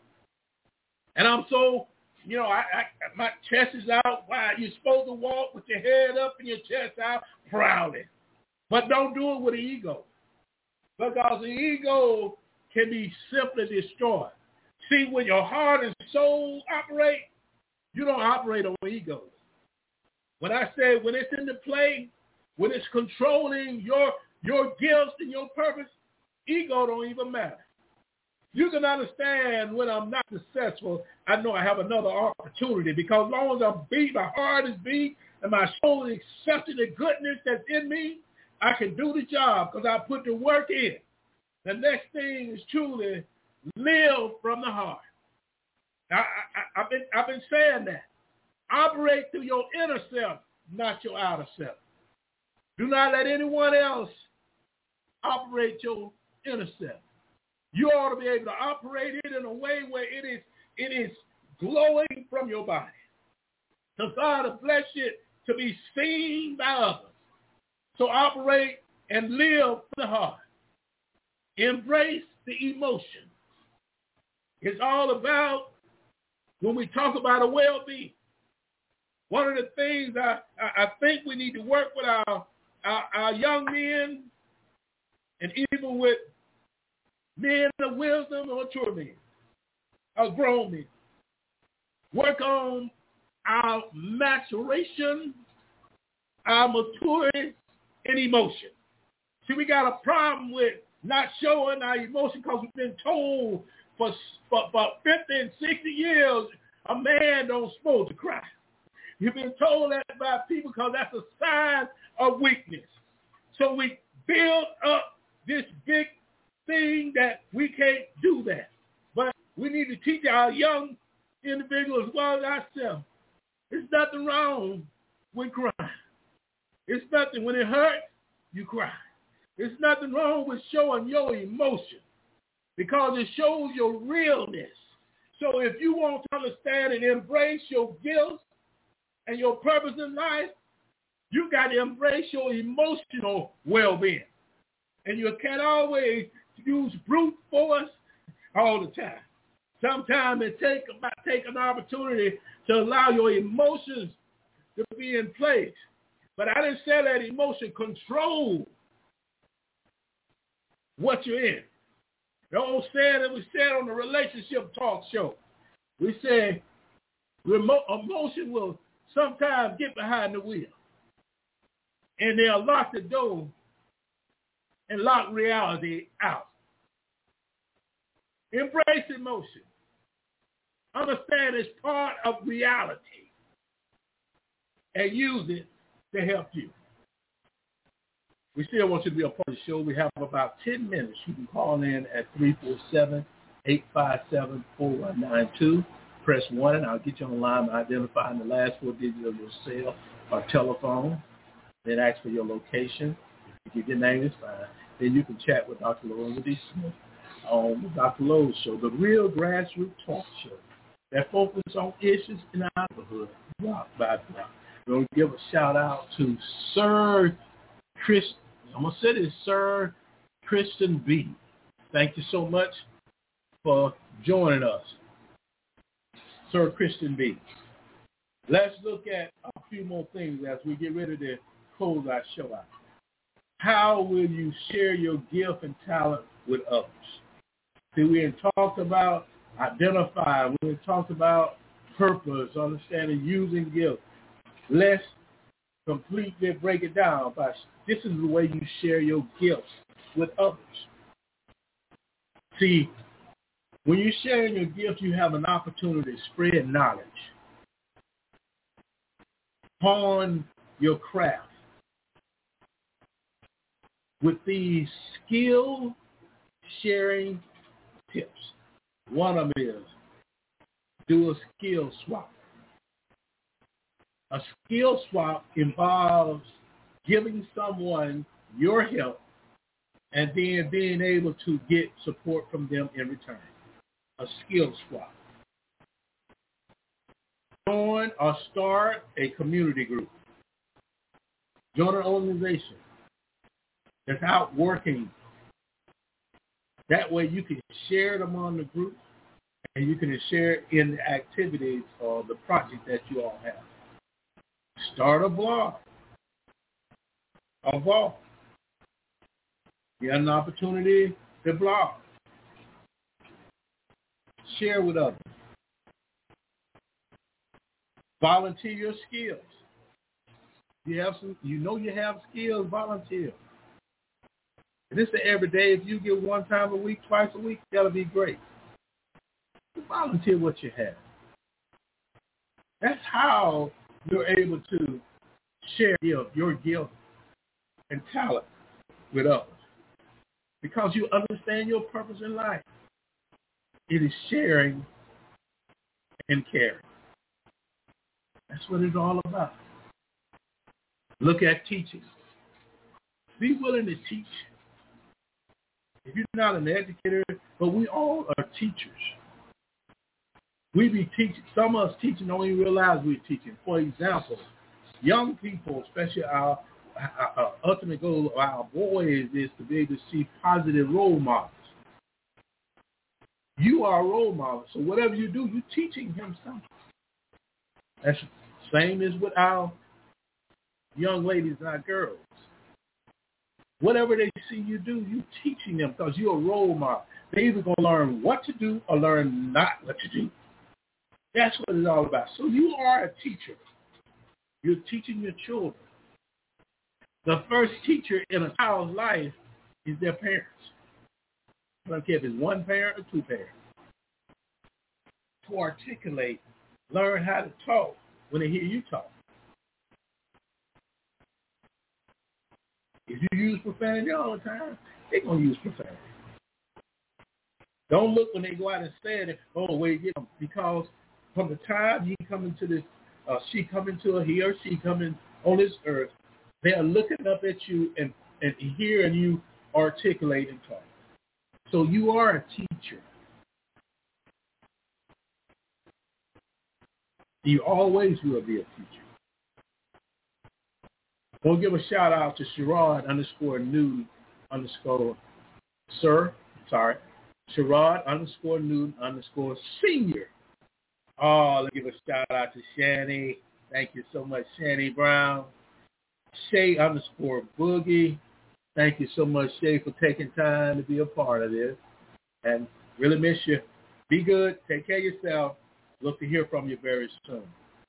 And I'm so, my chest is out. Wow, you're supposed to walk with your head up and your chest out proudly. But don't do it with the ego. Because the ego can be simply destroyed. See, when your heart and soul operate, you don't operate on egos. When I say when it's in the play, when it's controlling your gifts and your purpose, ego don't even matter. You can understand when I'm not successful, I know I have another opportunity because as long as I'm beat, my heart is beat, and my soul is accepting the goodness that's in me, I can do the job because I put the work in. The next thing is truly live from the heart. I've been saying that. Operate through your inner self, not your outer self. Do not let anyone else operate your inner self. You ought to be able to operate it in a way where it is glowing from your body. So God bless you to be seen by others. So operate and live from the heart. Embrace the emotions. It's all about, when we talk about a well-being, one of the things I think we need to work with our young men and even with men of wisdom or mature men, our grown men, work on our maturation, our maturity in emotion. See, we got a problem with not showing our emotion because we've been told for 50 and 60 years a man don't supposed to cry. You've been told that by people because that's a sign of weakness. So we build up this big thing that we can't do that. But we need to teach our young individuals as well as ourselves. There's nothing wrong with crying. It's nothing. When it hurts, you cry. There's nothing wrong with showing your emotion because it shows your realness. So if you want to understand and embrace your gifts and your purpose in life, you got to embrace your emotional well-being. And you can't always use brute force all the time. Sometimes it take an opportunity to allow your emotions to be in place. But I didn't say that emotion control what you're in. The old saying that we said on the relationship talk show, we said emotion will sometimes get behind the wheel. And they'll lock the door and lock reality out. Embrace emotion. Understand it's part of reality. And use it to help you. We still want you to be a part of the show. We have about 10 minutes. You can call in at 347-857-4192. Press 1 and I'll get you on the line identifying the last 4 digits of your cell or telephone. Then ask for your location. If you give your name, it's fine. Then you can chat with Dr. Lorenzo D. Smith on the Dr. Lowe's Show, the real grassroots talk show that focuses on issues in our neighborhood, block by block. We're going to give a shout out to Sir Chris. I'm going to say this, Sir Kristen B. Thank you so much for joining us, Sir Kristen B. Let's look at a few more things as we get ready to close our show out. How will you share your gift and talent with others? See, we had talked about identifying. We had talked about purpose, understanding, using gifts. Let's completely break it down. This is the way you share your gifts with others. See, when you're sharing your gifts, you have an opportunity to spread knowledge, hone your craft with these skill sharing tips. One of them is do a skill swap. A skill swap involves giving someone your help and then being able to get support from them in return. A skill swap. Join or start a community group. Join an organization that's out working. That way you can share it among the group and you can share it in the activities or the project that you all have. Start a blog. Get an opportunity to blog. Share with others. Volunteer your skills. You have skills, volunteer. And this is every day. If you get one time a week, twice a week, that'll be great. Volunteer what you have. That's how you're able to share your gift and talent with others. Because you understand your purpose in life. It is sharing and caring. That's what it's all about. Look at teaching. Be willing to teach. If you're not an educator, but we all are teachers. We be teaching. Some of us teaching don't even realize we're teaching. For example, young people, especially our ultimate goal of our boys is to be able to see positive role models. You are a role model, so whatever you do, you're teaching him something. That's the same as with our young ladies and our girls. Whatever they see you do, you're teaching them because you're a role model. They're either going to learn what to do or learn not what to do. That's what it's all about. So you are a teacher. You're teaching your children. The first teacher in a child's life is their parents. I don't care if it's one parent or two parents. To articulate, learn how to talk. when they hear you talk. If you use profanity all the time, they're going to use profanity. Don't look when they go out and say it, oh, where you get them. Because from the time he come into this, she come into he or she coming on this earth, they are looking up at you and hearing you articulate and talk. So you are a teacher. You always will be a teacher. We'll give a shout out to Sherrod _Newton Sherrod _Newton _senior. Oh, let's give a shout out to Shani. Thank you so much, Shani Brown. Shay _Boogie. Thank you so much, Shay, for taking time to be a part of this. And really miss you. Be good. Take care of yourself. Look to hear from you very soon.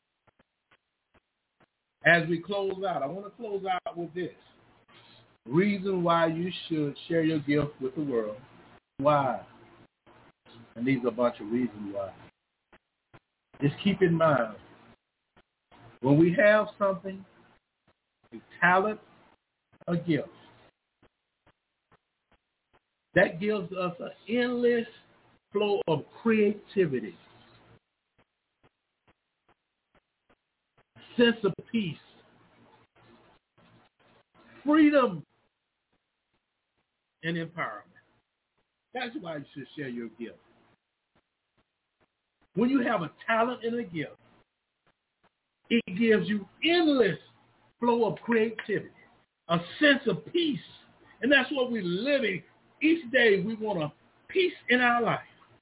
As we close out, I want to close out with this. Reason why you should share your gift with the world. Why? And these are a bunch of reasons why. Just keep in mind, when we have something, a talent, a gift, that gives us an endless flow of creativity, sense of peace, freedom, and empowerment. That's why you should share your gift. When you have a talent and a gift, it gives you endless flow of creativity, a sense of peace. And that's what we're living. Each day we want a peace in our life.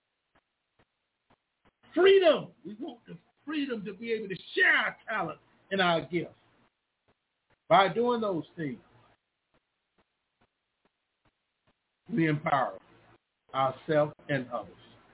Freedom. We want the freedom to be able to share our talent and our gifts. By doing those things, we empower ourselves and others.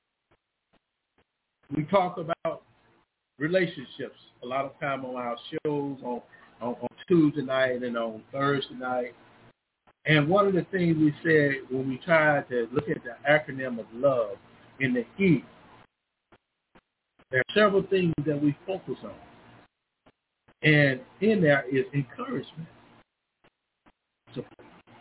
We talk about relationships a lot of time on our shows on Tuesday night and on Thursday night. And one of the things we said when we tried to look at the acronym of love in the E, there are several things that we focus on. And in there is encouragement. Support.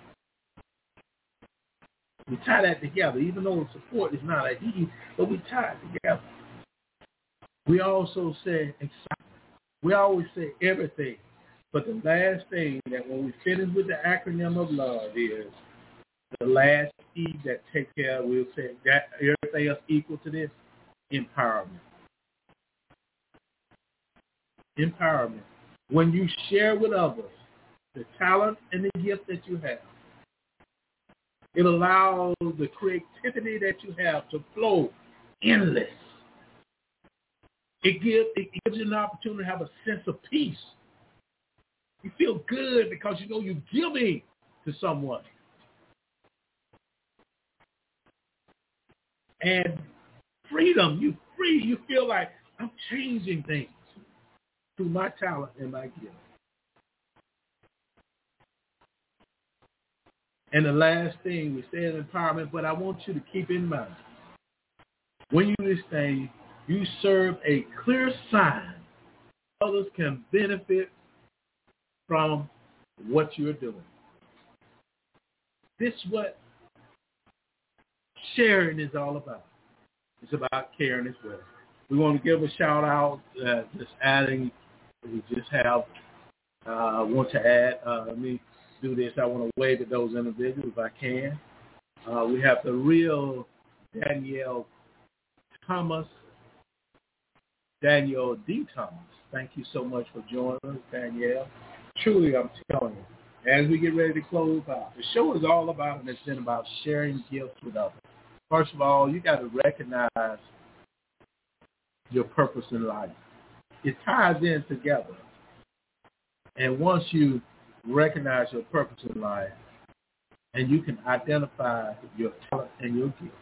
We tie that together, even though support is not an E, but we tie it together. We also say excitement. We always say everything. But the last thing that when we finish with the acronym of love is the last E that takes care of, we'll say that everything else equal to this, empowerment. Empowerment. When you share with others the talent and the gift that you have, it allows the creativity that you have to flow endless. It gives you an opportunity to have a sense of peace. You feel good because you know you're giving to someone. And freedom, you're free. You feel like I'm changing things through my talent and my gift. And the last thing, we said empowerment, but I want you to keep in mind, when you do this thing, you serve a clear sign others can benefit from what you're doing. This is what sharing is all about. It's about caring as well. We want to give a shout out, just adding, we just have, want to add, let me do this. I want to wave at those individuals if I can. We have the real Danielle D. Thomas. Thank you so much for joining us, Danielle. Truly, I'm telling you, as we get ready to close out, the show is all about, and it's been about sharing gifts with others. First of all, you got to recognize your purpose in life. It ties in together. And once you recognize your purpose in life, and you can identify your talent and your gifts,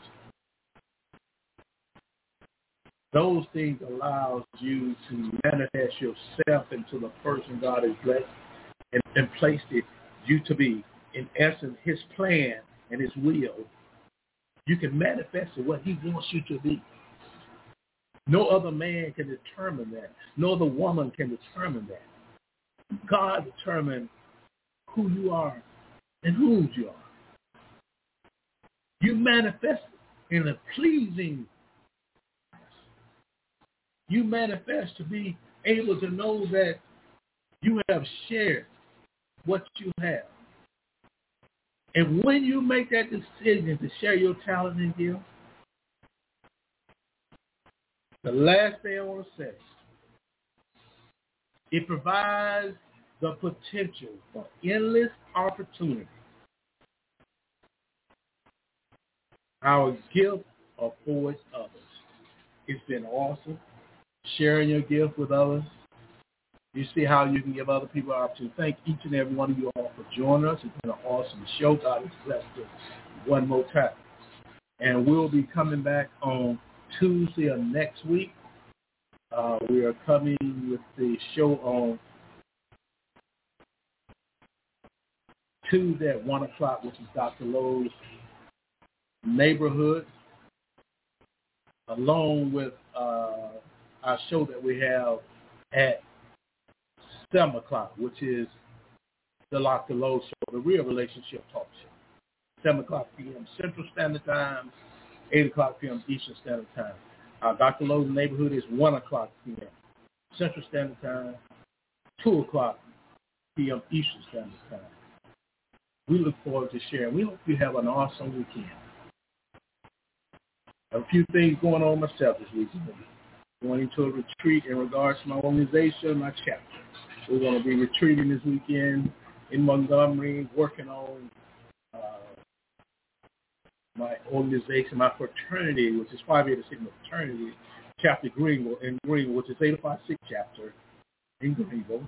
those things allows you to manifest yourself into the person God has blessed and placed you to be. In essence, his plan and his will. You can manifest what he wants you to be. No other man can determine that. No other woman can determine that. God determines who you are and whose you are. You manifest in a pleasing. You manifest to be able to know that you have shared what you have. And when you make that decision to share your talent and gift, the last thing I want to say, it provides the potential for endless opportunity. Our gift affords others. It's been awesome sharing your gift with others. You see how you can give other people an opportunity. Thank each and every one of you all for joining us. It's been an awesome show. God has blessed us one more time. And we'll be coming back on Tuesday of next week. We are coming with the show on Tuesday at 1 o'clock, which is Dr. Lowe's Neighborhood, along with our show that we have at 7 o'clock, which is the Dr. Lowe's Show, the Real Relationship Talk Show. 7 o'clock p.m. Central Standard Time, 8 o'clock p.m. Eastern Standard Time. Dr. Lowe's Neighborhood is 1 o'clock p.m. Central Standard Time, 2 o'clock p.m. Eastern Standard Time. We look forward to sharing. We hope you have an awesome weekend. A few things going on myself this weekend. Going into a retreat in regards to my organization, my chapter. We're going to be retreating this weekend in Montgomery, working on my organization, my fraternity, which is Phi Beta Sigma Fraternity, Chapter Greenville, which is 856 Chapter in Greenville.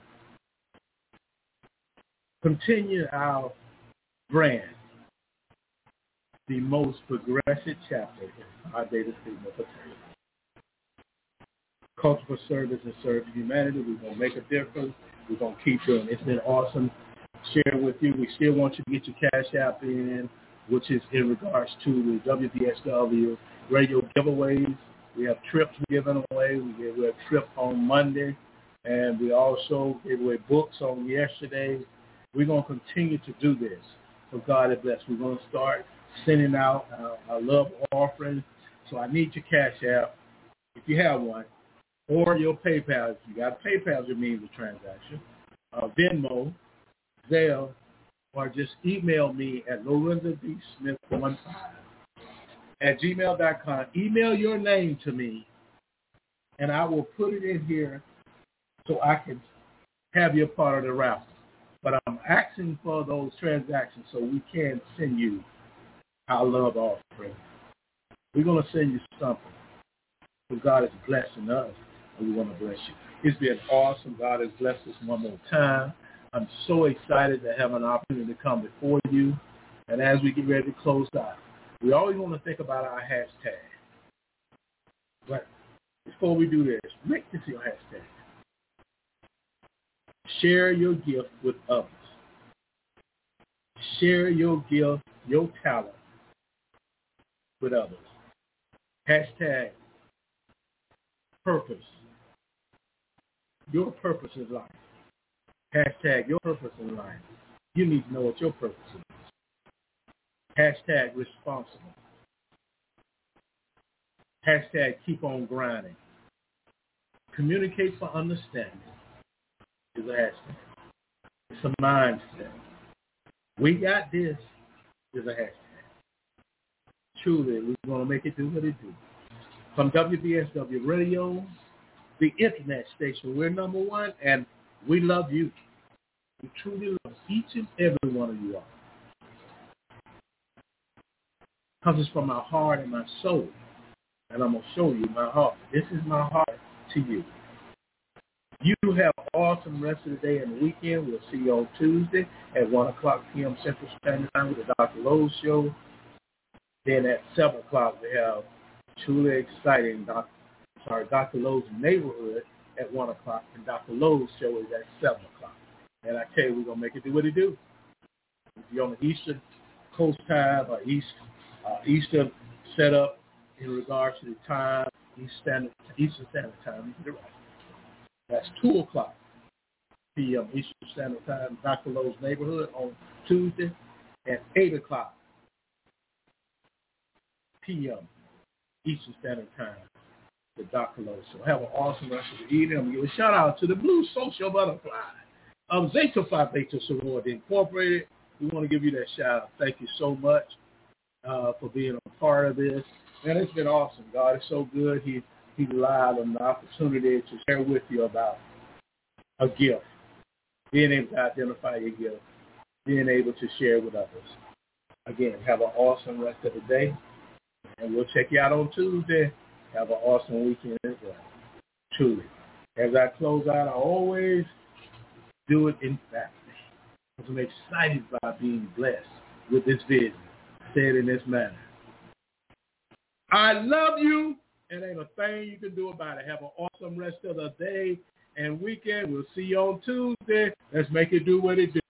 Continue our brand, the most progressive chapter in Phi Beta Sigma Fraternity. Culture for service and serve humanity. We're going to make a difference. We're going to keep doing it. It's been awesome sharing with you. We still want you to get your Cash App in, which is in regards to the WBSW radio giveaways. We have trips given away. We gave away a trip on Monday, and we also gave away books on yesterday. We're going to continue to do this. So God is blessed. We're going to start sending out our love offering. So I need your Cash App, if you have one, or your PayPal. If you got PayPal as your means of transaction, Venmo, Zelle, or just email me at LorenzoDSmith15 at gmail.com. Email your name to me, and I will put it in here so I can have you a part of the raffle. But I'm asking for those transactions so we can send you our love offering. We're going to send you something. Because God is blessing us, and we want to bless you. It's been awesome. God has blessed us one more time. I'm so excited to have an opportunity to come before you. And as we get ready to close out, we always want to think about our hashtag. But before we do this, make this your hashtag. Share your gift with others. Share your gift, your talent with others. Hashtag purpose. Your purpose is life. Hashtag your purpose in life. You need to know what your purpose is. Hashtag responsible. Hashtag keep on grinding. Communicate for understanding is a hashtag. It's a mindset. We got this is a hashtag. Truly, we're going to make it do what it do. From WBSW Radio, the internet station, we're number one, and we love you. We truly love each and every one of you all. Because it's from my heart and my soul. And I'm going to show you my heart. This is my heart to you. You have an awesome rest of the day and the weekend. We'll see you on Tuesday at 1 o'clock p.m. Central Standard Time with the Dr. Lowe's Show. Then at 7 o'clock, we have truly exciting Dr. Lowe's Neighborhood at 1 o'clock, and Dr. Lowe's Show is at 7 o'clock. And I tell you, we're going to make it do what it do. If you're on the Eastern Coast time or Eastern setup in regards to the time, Eastern Standard Time. That's 2 o'clock p.m. Eastern Standard Time, Dr. Lowe's Neighborhood on Tuesday, and 8 o'clock p.m. Eastern Standard Time with Dr. Lowe's. So have an awesome rest of the evening. I'm going to give a shout-out to the Blue Social Butterfly of Zeta Phi Beta Sorority Incorporated. We want to give you that shout-out. Thank you so much for being a part of this. Man, it's been awesome. God is so good. He relied on the opportunity to share with you about a gift, being able to identify your gift, being able to share with others. Again, have an awesome rest of the day, and we'll check you out on Tuesday. Have an awesome weekend as well. Truly. As I close out, I always do it in family, because I'm excited about being blessed with this vision, said in this manner. I love you, and ain't a thing you can do about it. Have an awesome rest of the day and weekend. We'll see you on Tuesday. Let's make it do what it do.